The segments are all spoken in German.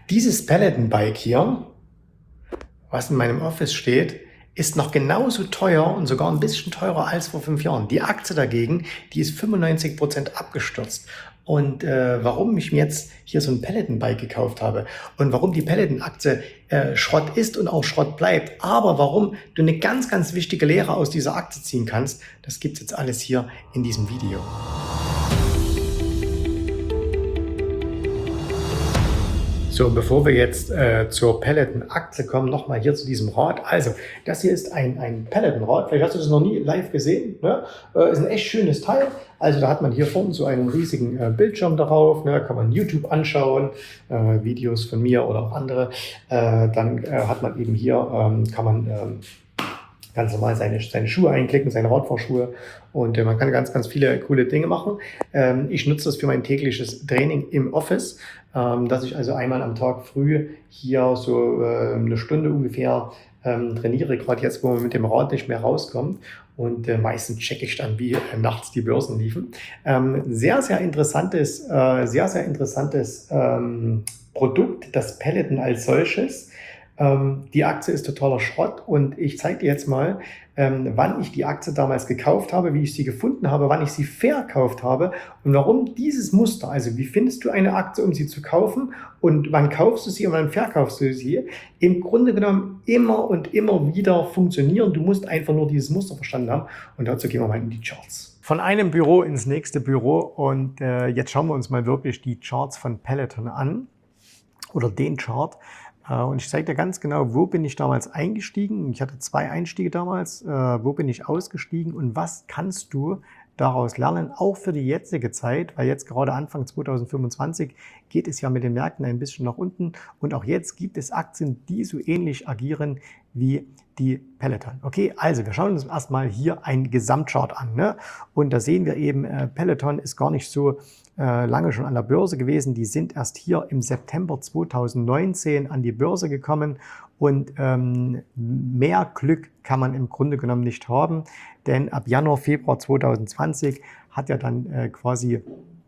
Dieses Peloton-Bike hier, was in meinem Office steht, ist noch genauso teuer und sogar ein bisschen teurer als vor 5 Jahren. Die Aktie dagegen, die ist 95% abgestürzt. Und warum ich mir jetzt hier so ein Peloton-Bike gekauft habe und warum die Peloton-Aktie Schrott ist und auch Schrott bleibt, aber warum du eine ganz, ganz wichtige Lehre aus dieser Aktie ziehen kannst, das gibt's jetzt alles hier in diesem Video. So, bevor wir jetzt zur Peloton-Aktie kommen, nochmal hier zu diesem Rad. Also, das hier ist ein Peloton-Rad. Vielleicht hast du das noch nie live gesehen. Ne? Ist ein echt schönes Teil. Also, da hat man hier vorne so einen riesigen Bildschirm darauf. Ne? Kann man YouTube anschauen, Videos von mir oder auch andere. Dann hat man eben hier, kann man ganz normal seine Schuhe einklicken, seine Radfahrschuhe, und man kann ganz, ganz viele coole Dinge machen. Ich nutze das für mein tägliches Training im Office, dass ich also einmal am Tag früh hier so eine Stunde ungefähr trainiere, gerade jetzt, wo man mit dem Rad nicht mehr rauskommt. Und meistens checke ich dann, wie nachts die Börsen liefen. Sehr, sehr interessantes Produkt, das Peloton als solches. Die Aktie ist totaler Schrott, und ich zeige dir jetzt mal, wann ich die Aktie damals gekauft habe, wie ich sie gefunden habe, wann ich sie verkauft habe und warum dieses Muster, also wie findest du eine Aktie, um sie zu kaufen, und wann kaufst du sie und wann verkaufst du sie, im Grunde genommen immer und immer wieder funktionieren. Du musst einfach nur dieses Muster verstanden haben, und dazu gehen wir mal in die Charts. Von einem Büro ins nächste Büro, und jetzt schauen wir uns mal wirklich die Charts von Peloton an, oder den Chart. Und ich zeige dir ganz genau, wo bin ich damals eingestiegen. Ich hatte 2 Einstiege damals. Wo bin ich ausgestiegen und was kannst du daraus lernen, auch für die jetzige Zeit, weil jetzt gerade Anfang 2025 geht es ja mit den Märkten ein bisschen nach unten, und auch jetzt gibt es Aktien, die so ähnlich agieren wie die Peloton. Okay, also wir schauen uns erstmal hier einen Gesamtchart an, ne? Und da sehen wir eben, Peloton ist gar nicht so lange schon an der Börse gewesen. Die sind erst hier im September 2019 an die Börse gekommen, und mehr Glück kann man im Grunde genommen nicht haben, denn ab Januar, Februar 2020 hat ja dann quasi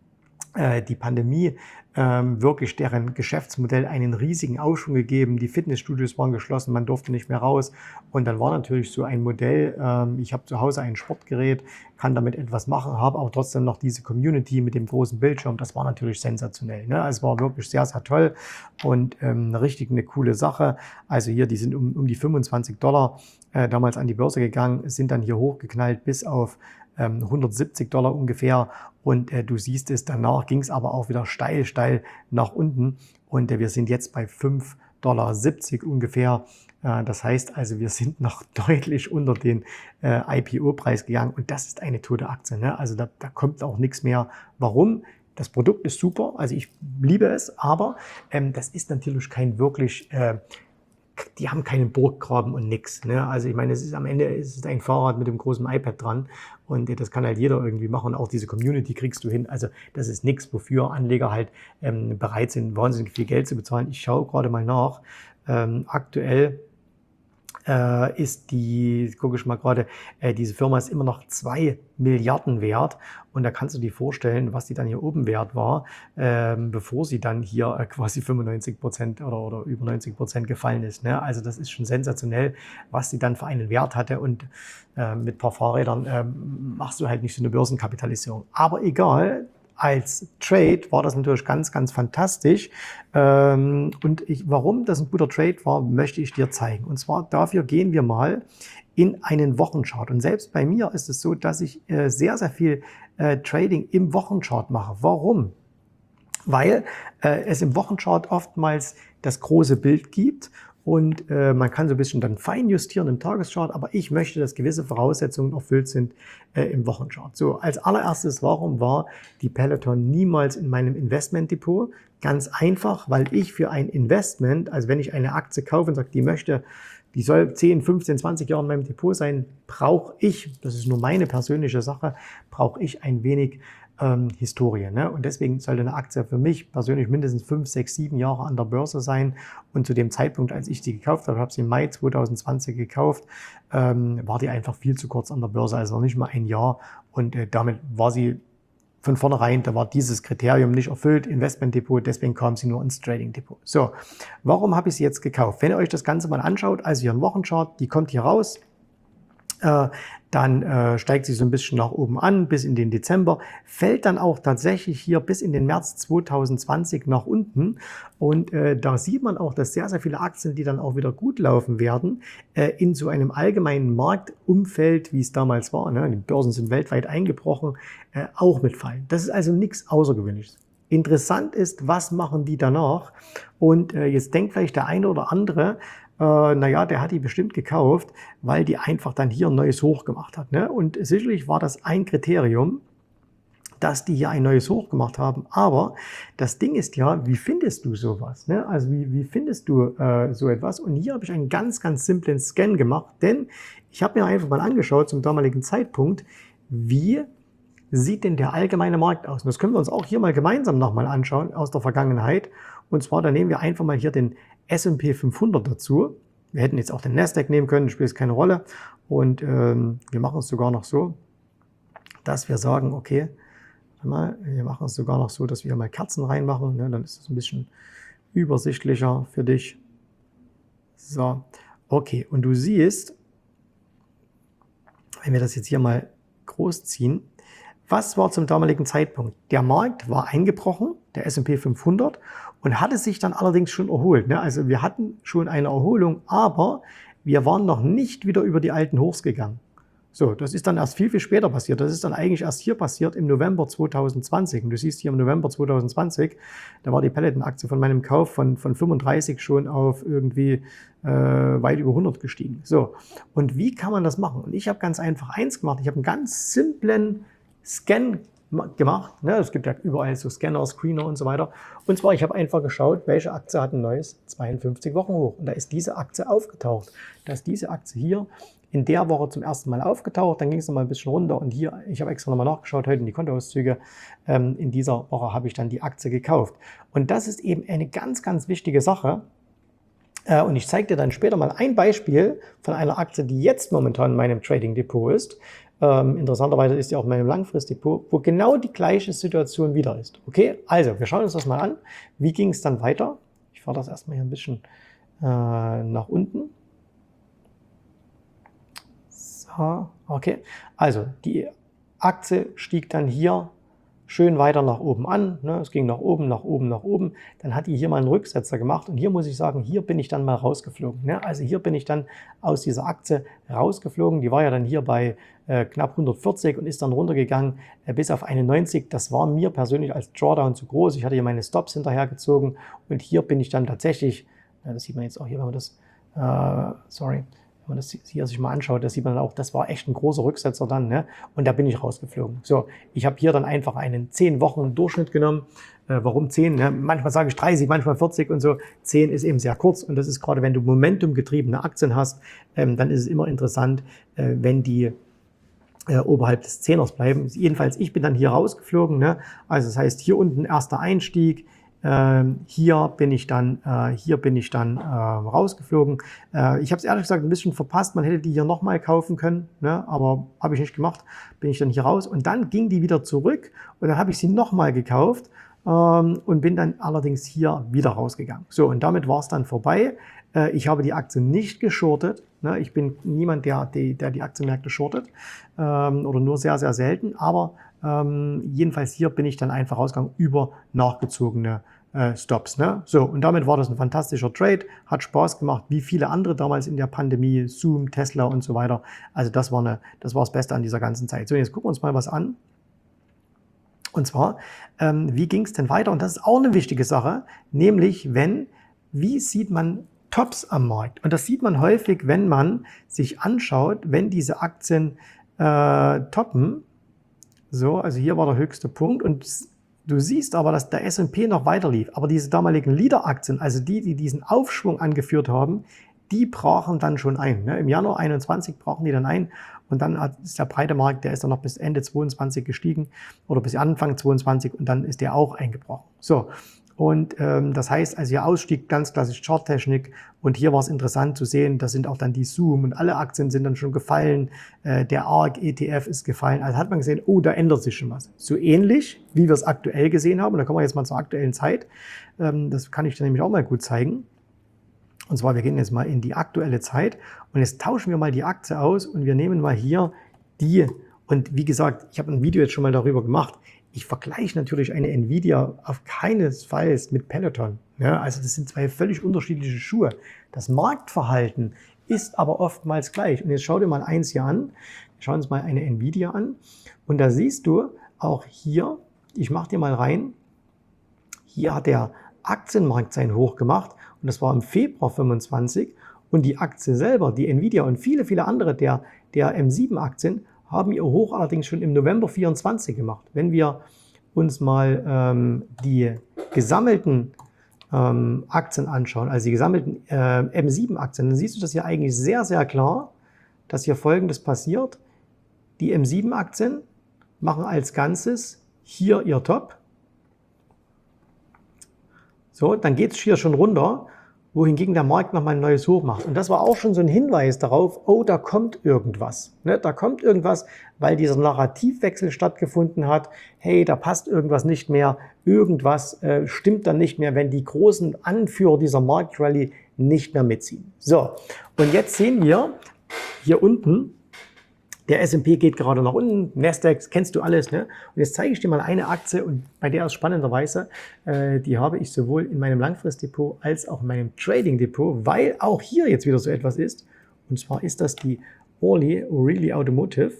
die Pandemie wirklich deren Geschäftsmodell einen riesigen Aufschwung gegeben. Die Fitnessstudios waren geschlossen, man durfte nicht mehr raus. Und dann war natürlich so ein Modell, ich habe zu Hause ein Sportgerät, kann damit etwas machen, habe auch trotzdem noch diese Community mit dem großen Bildschirm. Das war natürlich sensationell, ne? Es war wirklich sehr, sehr toll und richtig eine coole Sache. Also hier, die sind um die $25 damals an die Börse gegangen, sind dann hier hochgeknallt bis auf $170 ungefähr, und du siehst es, danach ging es aber auch wieder steil nach unten, und wir sind jetzt bei $5,70 ungefähr. Das heißt also, wir sind noch deutlich unter den IPO-Preis gegangen, und das ist eine tote Aktie, ne? Also da kommt auch nichts mehr. Warum? Das Produkt ist super, also ich liebe es, aber das ist natürlich kein wirklich die haben keinen Burggraben und nix, ne? Also ich meine, am Ende ist es ein Fahrrad mit dem großen iPad dran, und das kann halt jeder irgendwie machen. Auch diese Community kriegst du hin. Also das ist nichts, wofür Anleger halt bereit sind, wahnsinnig viel Geld zu bezahlen. Ich schaue gerade mal nach. Aktuell gucke ich mal gerade, diese Firma ist immer noch 2 Milliarden wert, und da kannst du dir vorstellen, was die dann hier oben wert war, bevor sie dann hier quasi 95% oder über 90% gefallen ist, ne? Also das ist schon sensationell, was sie dann für einen Wert hatte, und mit ein paar Fahrrädern machst du halt nicht so eine Börsenkapitalisierung. Aber egal, als Trade war das natürlich ganz, ganz fantastisch. Warum das ein guter Trade war, möchte ich dir zeigen. Und zwar dafür gehen wir mal in einen Wochenchart. Und selbst bei mir ist es so, dass ich sehr, sehr viel Trading im Wochenchart mache. Warum? Weil es im Wochenchart oftmals das große Bild gibt, und man kann so ein bisschen dann fein justieren im Tageschart, aber ich möchte, dass gewisse Voraussetzungen erfüllt sind im Wochenchart. So, als allererstes, warum war die Peloton niemals in meinem Investmentdepot? Ganz einfach, weil ich für ein Investment, also wenn ich eine Aktie kaufe und sage, die soll 10, 15, 20 Jahre in meinem Depot sein, brauche ich, das ist nur meine persönliche Sache, brauche ich ein wenig Historie, ne? Und deswegen sollte eine Aktie für mich persönlich mindestens 5, 6, 7 Jahre an der Börse sein. Und zu dem Zeitpunkt, als ich sie gekauft habe, habe sie im Mai 2020 gekauft, war die einfach viel zu kurz an der Börse, also noch nicht mal ein Jahr. Und damit war sie von vornherein, da war dieses Kriterium nicht erfüllt, Investmentdepot, deswegen kam sie nur ins Trading Depot. So, warum habe ich sie jetzt gekauft? Wenn ihr euch das Ganze mal anschaut, also hier ein Wochenchart, die kommt hier raus, dann steigt sie so ein bisschen nach oben an bis in den Dezember, fällt dann auch tatsächlich hier bis in den März 2020 nach unten und da sieht man auch, dass sehr, sehr viele Aktien, die dann auch wieder gut laufen werden, in so einem allgemeinen Marktumfeld, wie es damals war, ne, die Börsen sind weltweit eingebrochen, auch mitfallen. Das ist also nichts Außergewöhnliches. Interessant ist, was machen die danach? Und jetzt denkt vielleicht der eine oder andere, naja, der hat die bestimmt gekauft, weil die einfach dann hier ein neues Hoch gemacht hat. Ne? Und sicherlich war das ein Kriterium, dass die hier ein neues Hoch gemacht haben. Aber das Ding ist ja, wie findest du sowas? Ne? Also wie findest du so etwas? Und hier habe ich einen ganz, ganz simplen Scan gemacht, denn ich habe mir einfach mal angeschaut zum damaligen Zeitpunkt, wie sieht denn der allgemeine Markt aus? Und das können wir uns auch hier mal gemeinsam nochmal anschauen aus der Vergangenheit. Und zwar, da nehmen wir einfach mal hier den S&P 500 dazu. Wir hätten jetzt auch den Nasdaq nehmen können, spielt keine Rolle. Und wir machen es sogar noch so, dass wir sagen, okay, wir machen es sogar noch so, dass wir hier mal Kerzen reinmachen. Ne? Dann ist es ein bisschen übersichtlicher für dich. So, okay. Und du siehst, wenn wir das jetzt hier mal groß ziehen, was war zum damaligen Zeitpunkt? Der Markt war eingebrochen, der S&P 500, und hatte sich dann allerdings schon erholt. Ne? Also wir hatten schon eine Erholung, aber wir waren noch nicht wieder über die alten Hochs gegangen. So, das ist dann erst viel, viel später passiert. Das ist dann eigentlich erst hier passiert im November 2020. Und du siehst hier im November 2020, da war die Peloton-Aktie von meinem Kauf von 35 schon auf irgendwie weit über 100 gestiegen. So, und wie kann man das machen? Und ich habe ganz einfach eins gemacht. Ich habe einen ganz simplen Scan gemacht. Ne? Es gibt ja überall so Scanner, Screener und so weiter. Und zwar, ich habe einfach geschaut, welche Aktie hat ein neues 52 Wochen hoch. Und da ist diese Aktie aufgetaucht. Da ist diese Aktie hier in der Woche zum ersten Mal aufgetaucht. Dann ging es nochmal ein bisschen runter. Und hier, ich habe extra nochmal nachgeschaut, heute in die Kontoauszüge. In dieser Woche habe ich dann die Aktie gekauft. Und das ist eben eine ganz, ganz wichtige Sache. Und ich zeige dir dann später mal ein Beispiel von einer Aktie, die jetzt momentan in meinem Trading Depot ist. Interessanterweise ist die auch in meinem Langfristdepot, wo genau die gleiche Situation wieder ist. Okay, also wir schauen uns das mal an. Wie ging es dann weiter? Ich fahre das erstmal hier ein bisschen nach unten. So, okay. Also die Aktie stieg dann hier schön weiter nach oben an. Ne? Es ging nach oben, nach oben, nach oben. Dann hat die hier mal einen Rücksetzer gemacht. Und hier muss ich sagen, hier bin ich dann mal rausgeflogen. Ne? Also hier bin ich dann aus dieser Aktie rausgeflogen. Die war ja dann hier bei knapp 140 und ist dann runtergegangen bis auf 91. Das war mir persönlich als Drawdown zu groß. Ich hatte hier meine Stops hinterhergezogen. Und hier bin ich dann tatsächlich, das sieht man jetzt auch hier, wenn man das, wenn man das hier sich mal anschaut, das sieht man dann auch, das war echt ein großer Rücksetzer dann, ne? Und da bin ich rausgeflogen. So, ich habe hier dann einfach einen 10 Wochen Durchschnitt genommen. Warum 10? Ne? Manchmal sage ich 30, manchmal 40 und so. 10 ist eben sehr kurz und das ist gerade, wenn du momentumgetriebene Aktien hast, dann ist es immer interessant, wenn die oberhalb des Zehners bleiben. Jedenfalls, ich bin dann hier rausgeflogen. Ne? Also das heißt, hier unten erster Einstieg. Hier bin ich dann rausgeflogen. Ich habe es ehrlich gesagt ein bisschen verpasst. Man hätte die hier nochmal kaufen können, ne? Aber habe ich nicht gemacht. Bin ich dann hier raus und dann ging die wieder zurück und dann habe ich sie nochmal gekauft und bin dann allerdings hier wieder rausgegangen. So, und damit war es dann vorbei. Ich habe die Aktie nicht geschortet. Ne? Ich bin niemand, der die Aktienmärkte shortet oder nur sehr, sehr selten. Aber jedenfalls hier bin ich dann einfach rausgegangen über nachgezogene Stops. Ne? So, und damit war das ein fantastischer Trade, hat Spaß gemacht, wie viele andere damals in der Pandemie, Zoom, Tesla und so weiter. Also das war das Beste an dieser ganzen Zeit. So, jetzt gucken wir uns mal was an. Und zwar, wie ging es denn weiter? Und das ist auch eine wichtige Sache, nämlich wie sieht man Tops am Markt? Und das sieht man häufig, wenn man sich anschaut, wenn diese Aktien toppen. So, also hier war der höchste Punkt und du siehst aber, dass der S&P noch weiter lief. Aber diese damaligen Leader-Aktien, also die diesen Aufschwung angeführt haben, die brachen dann schon ein. Ne? Im Januar 21 brachen die dann ein und dann ist der breite Markt, der ist dann noch bis Ende 22 gestiegen oder bis Anfang 22 und dann ist der auch eingebrochen. So, Und das heißt, also hier Ausstieg, ganz klassisch Charttechnik. Und hier war es interessant zu sehen, das sind auch dann die Zoom und alle Aktien sind dann schon gefallen. Der ARK ETF ist gefallen. Also hat man gesehen, oh, da ändert sich schon was. So ähnlich, wie wir es aktuell gesehen haben. Und da kommen wir jetzt mal zur aktuellen Zeit. Das kann ich dir nämlich auch mal gut zeigen. Und zwar, wir gehen jetzt mal in die aktuelle Zeit und jetzt tauschen wir mal die Aktie aus und wir nehmen mal hier die. Und wie gesagt, ich habe ein Video jetzt schon mal darüber gemacht. Ich vergleiche natürlich eine Nvidia auf keinesfalls mit Peloton. Ja, also das sind zwei völlig unterschiedliche Schuhe. Das Marktverhalten ist aber oftmals gleich. Und jetzt schau dir mal eins hier an. Wir schauen uns mal eine Nvidia an. Und da siehst du auch hier, ich mache dir mal rein, hier hat der Aktienmarkt sein Hoch gemacht. Und das war im Februar 25. Und die Aktie selber, die Nvidia und viele, viele andere der M7-Aktien, haben ihr Hoch allerdings schon im November 24 gemacht. Wenn wir uns mal die gesammelten Aktien anschauen, also die gesammelten M7-Aktien, dann siehst du das hier eigentlich sehr, sehr klar, dass hier Folgendes passiert. Die M7-Aktien machen als Ganzes hier ihr Top. So, dann geht es hier schon runter, wohingegen der Markt nochmal ein neues Hoch macht. Und das war auch schon so ein Hinweis darauf, oh, da kommt irgendwas. Ne? Da kommt irgendwas, weil dieser Narrativwechsel stattgefunden hat. Hey, da passt irgendwas nicht mehr. Irgendwas stimmt dann nicht mehr, wenn die großen Anführer dieser Marktrallye nicht mehr mitziehen. So, und jetzt sehen wir hier unten, der S&P geht gerade nach unten, Nasdaq, kennst du alles. Ne? Und jetzt zeige ich dir mal eine Aktie und bei der ist spannenderweise, die habe ich sowohl in meinem Langfristdepot als auch in meinem Trading-Depot, weil auch hier jetzt wieder so etwas ist. Und zwar ist das die O'Reilly Automotive.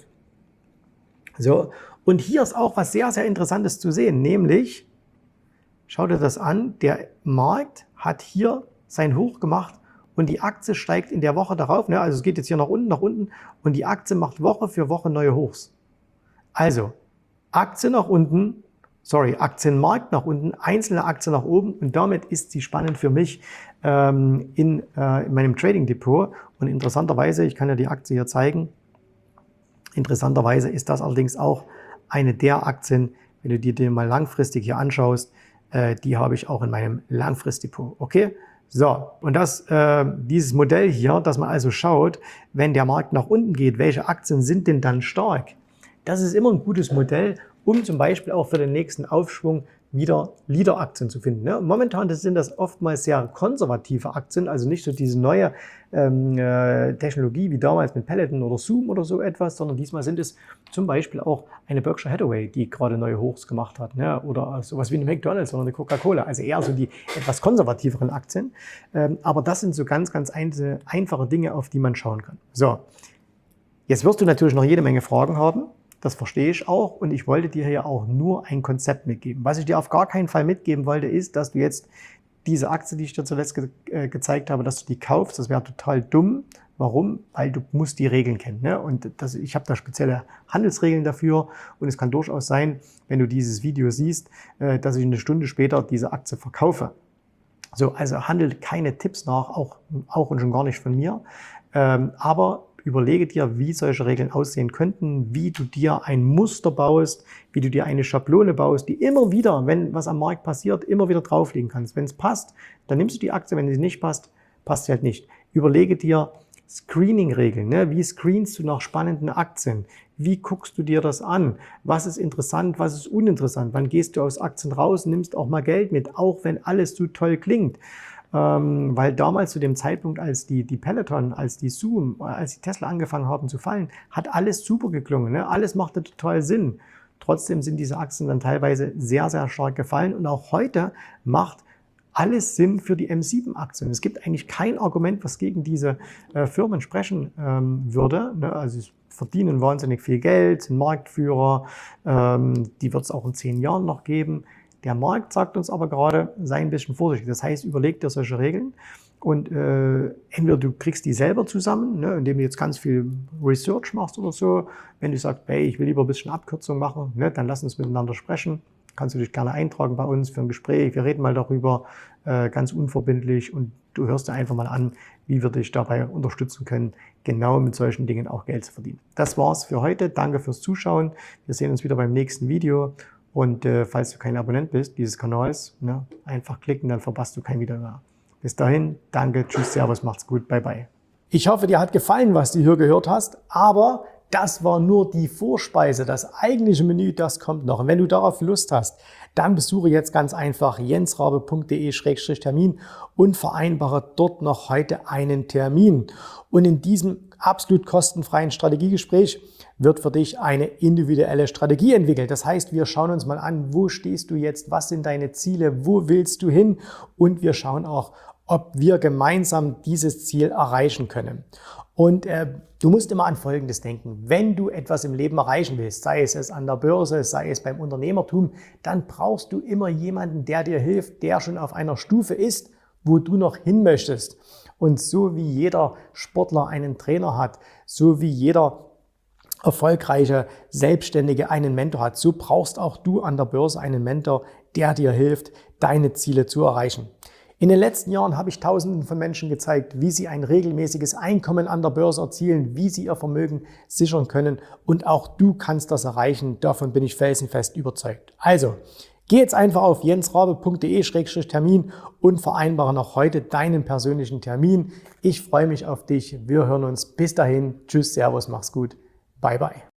So, und hier ist auch was sehr, sehr Interessantes zu sehen, nämlich, schau dir das an, der Markt hat hier sein Hoch gemacht. Und die Aktie steigt in der Woche darauf, ne? Also es geht jetzt hier nach unten und die Aktie macht Woche für Woche neue Hochs. Also Aktie nach unten, Aktienmarkt nach unten, einzelne Aktien nach oben und damit ist sie spannend für mich in meinem Trading Depot. Und interessanterweise, ich kann ja die Aktie hier zeigen, interessanterweise ist das allerdings auch eine der Aktien, wenn du dir mal langfristig hier anschaust, die habe ich auch in meinem Langfristdepot, okay? So, und dieses Modell hier, dass man also schaut, wenn der Markt nach unten geht, welche Aktien sind denn dann stark? Das ist immer ein gutes Modell, um zum Beispiel auch für den nächsten Aufschwung wieder Leader-Aktien zu finden. Ne? Momentan sind das oftmals sehr konservative Aktien, also nicht so diese neue Technologie wie damals mit Peloton oder Zoom oder so etwas, sondern diesmal sind es zum Beispiel auch eine Berkshire Hathaway, die gerade neue Hochs gemacht hat, ne? Oder sowas wie eine McDonald's oder eine Coca-Cola, also eher so die etwas konservativeren Aktien. Aber das sind so ganz, ganz einfache Dinge, auf die man schauen kann. So, jetzt wirst du natürlich noch jede Menge Fragen haben. Das verstehe ich auch und ich wollte dir hier auch nur ein Konzept mitgeben. Was ich dir auf gar keinen Fall mitgeben wollte, ist, dass du jetzt diese Aktie, die ich dir zuletzt gezeigt habe, dass du die kaufst. Das wäre total dumm. Warum? Weil du musst die Regeln kennen. Ne? Und ich habe da spezielle Handelsregeln dafür und es kann durchaus sein, wenn du dieses Video siehst, dass ich eine Stunde später diese Aktie verkaufe. So, also handelt keine Tipps nach, auch und schon gar nicht von mir. Aber überlege dir, wie solche Regeln aussehen könnten, wie du dir ein Muster baust, wie du dir eine Schablone baust, die immer wieder, wenn was am Markt passiert, immer wieder drauflegen kannst. Wenn es passt, dann nimmst du die Aktie, wenn sie nicht passt, passt sie halt nicht. Überlege dir Screening-Regeln. Ne? Wie screenst du nach spannenden Aktien? Wie guckst du dir das an? Was ist interessant, was ist uninteressant? Wann gehst du aus Aktien raus, nimmst auch mal Geld mit, auch wenn alles so toll klingt? Weil damals zu dem Zeitpunkt, als die Peloton, als die Zoom, als die Tesla angefangen haben zu fallen, hat alles super geklungen. Ne? Alles machte total Sinn. Trotzdem sind diese Aktien dann teilweise sehr, sehr stark gefallen. Und auch heute macht alles Sinn für die M7-Aktien. Es gibt eigentlich kein Argument, was gegen diese Firmen sprechen würde. Ne? Also sie verdienen wahnsinnig viel Geld, sind Marktführer. Die wird es auch in 10 Jahren noch geben. Der Markt sagt uns aber gerade, sei ein bisschen vorsichtig. Das heißt, überleg dir solche Regeln und entweder du kriegst die selber zusammen, ne, indem du jetzt ganz viel Research machst oder so. Wenn du sagst, hey, ich will lieber ein bisschen Abkürzung machen, ne, dann lass uns miteinander sprechen. Kannst du dich gerne eintragen bei uns für ein Gespräch. Wir reden mal darüber, ganz unverbindlich und du hörst dir einfach mal an, wie wir dich dabei unterstützen können, genau mit solchen Dingen auch Geld zu verdienen. Das war's für heute. Danke fürs Zuschauen. Wir sehen uns wieder beim nächsten Video. Und falls du kein Abonnent bist dieses Kanals, ne, einfach klicken, dann verpasst du kein Video mehr. Bis dahin, danke, tschüss, servus, macht's gut, bye bye. Ich hoffe, dir hat gefallen, was du hier gehört hast, aber das war nur die Vorspeise. Das eigentliche Menü, das kommt noch. Und wenn du darauf Lust hast, dann besuche jetzt ganz einfach jensrabe.de/termin und vereinbare dort noch heute einen Termin. Und in diesem absolut kostenfreien Strategiegespräch wird für dich eine individuelle Strategie entwickelt. Das heißt, wir schauen uns mal an, wo stehst du jetzt, was sind deine Ziele, wo willst du hin, und wir schauen auch, ob wir gemeinsam dieses Ziel erreichen können. Und du musst immer an Folgendes denken: Wenn du etwas im Leben erreichen willst, sei es an der Börse, sei es beim Unternehmertum, dann brauchst du immer jemanden, der dir hilft, der schon auf einer Stufe ist, wo du noch hin möchtest. Und so wie jeder Sportler einen Trainer hat, so wie jeder erfolgreiche Selbstständige einen Mentor hat, so brauchst auch du an der Börse einen Mentor, der dir hilft, deine Ziele zu erreichen. In den letzten Jahren habe ich Tausenden von Menschen gezeigt, wie sie ein regelmäßiges Einkommen an der Börse erzielen, wie sie ihr Vermögen sichern können, und auch du kannst das erreichen. Davon bin ich felsenfest überzeugt. Also, geh jetzt einfach auf jensrabe.de/termin und vereinbare noch heute deinen persönlichen Termin. Ich freue mich auf dich. Wir hören uns. Bis dahin. Tschüss, servus, mach's gut. Bye, bye.